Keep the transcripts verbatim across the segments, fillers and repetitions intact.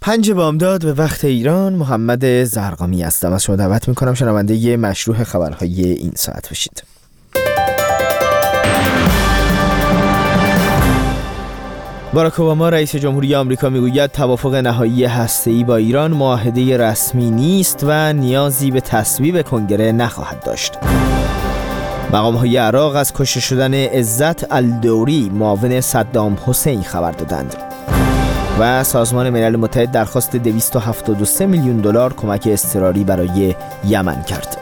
پنج بامداد به وقت ایران. محمد زرقامی هستم. از شما دعوت میکنم شنونده ی مشروح خبرهای این ساعت بشید. باراک اوباما رئیس جمهوری آمریکا میگوید توافق نهایی هسته‌ای با ایران معاهده رسمی نیست و نیازی به تصویب کنگره نخواهد داشت. مقام‌های عراق از کشته شدن عزت الدوری معاون صدام حسین خبر دادند. و سازمان ملل متحد درخواست دویست و هفتاد و سه میلیون دلار کمک اضطراری برای یمن کرد.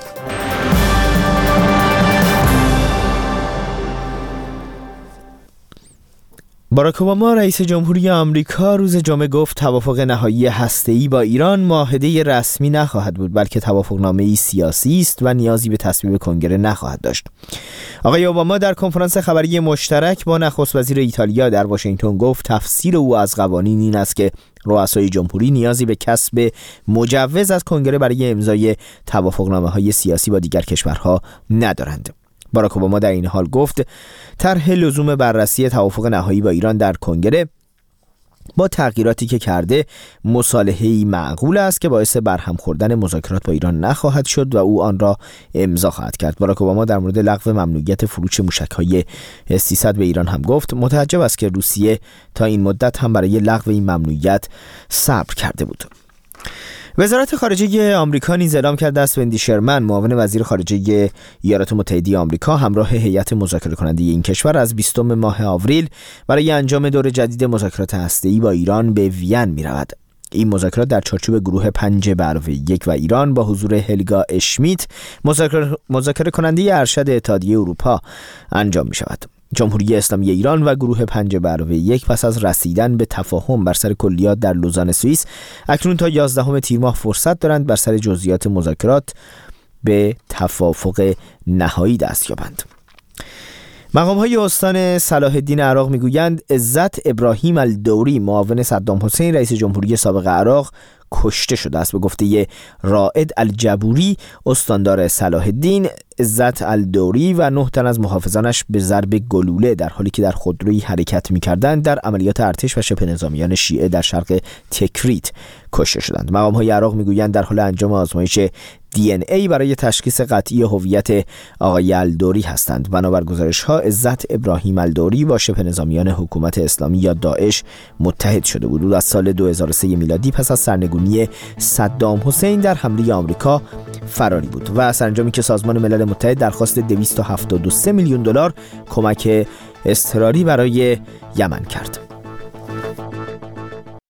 باراک اوباما رئیس جمهوری آمریکا روز جمعه گفت توافق نهایی هسته‌ای با ایران معاهده رسمی نخواهد بود، بلکه توافقنامه‌ای سیاسی است و نیازی به تصویب کنگره نخواهد داشت. آقای اوباما در کنفرانس خبری مشترک با نخست وزیر ایتالیا در واشنگتن گفت تفسیر او از قوانین این است که رؤسای جمهوری نیازی به کسب مجوز از کنگره برای امضای توافقنامه‌های سیاسی با دیگر کشورها ندارند. باراک اوباما در این حال گفت طرح لزوم بررسی توافق نهایی با ایران در کنگره با تغییراتی که کرده مصالحه‌ای معقول است که باعث برهم خوردن مذاکرات با ایران نخواهد شد و او آن را امضا خواهد کرد. باراک اوباما در مورد لغو ممنوعیت فروش موشک‌های اس سیصد به ایران هم گفت متعجب است که روسیه تا این مدت هم برای لغو این ممنوعیت صبر کرده بود. وزارت خارجه آمریکا نیز اعلام کرده است وندی شرمن معاون وزیر خارجه ایالات متحده آمریکا همراه هیئت مذاکره کننده این کشور از بیستم ماه آوریل برای انجام دور جدید مذاکرات هسته‌ای با ایران به وین می‌رود. این مذاکرات در چارچوب گروه پنج به علاوه یک و ایران با حضور هلگا اشمیت مذاکره مذاکره کننده ارشد اتحادیه اروپا انجام می‌شود. جمهوری اسلامی ایران و گروه پنج به علاوه یک پس از رسیدن به تفاهم بر سر کلیات در لوزان سوئیس اکنون تا یازدهم تیر ماه فرصت دارند بر سر جزئیات مذاکرات به توافق نهایی دست یابند. مقام‌های استان صلاح الدین عراق میگویند عزت ابراهیم الدوری معاون صدام حسین رئیس جمهوری سابق عراق کشته شده است. به گفته رائد الجبوری استاندار صلاح الدین، عزت الدوری و نه تن از محافظانش به ضرب گلوله در حالی که در خودرویی حرکت می‌کردند در عملیات ارتش و شبه نظامیان شیعه در شرق تکریت کشته شدند. مقام‌های عراق میگویند در حال انجام آزمایش دی ان ای برای تشخیص قطعی هویت آقای الدوری هستند. بنابر گزارش‌ها عزت ابراهیم الدوری با شبه نظامیان حکومت اسلامی یا داعش متحد شده بود. او از سال دو هزار و سه میلادی پس از سرنگونی صدام حسین در حمله آمریکا فراری بود و سرانجامی که سازمان ملل متحد درخواست دویست و هفتاد و سه میلیون دلار کمک اضطراری برای یمن کرد.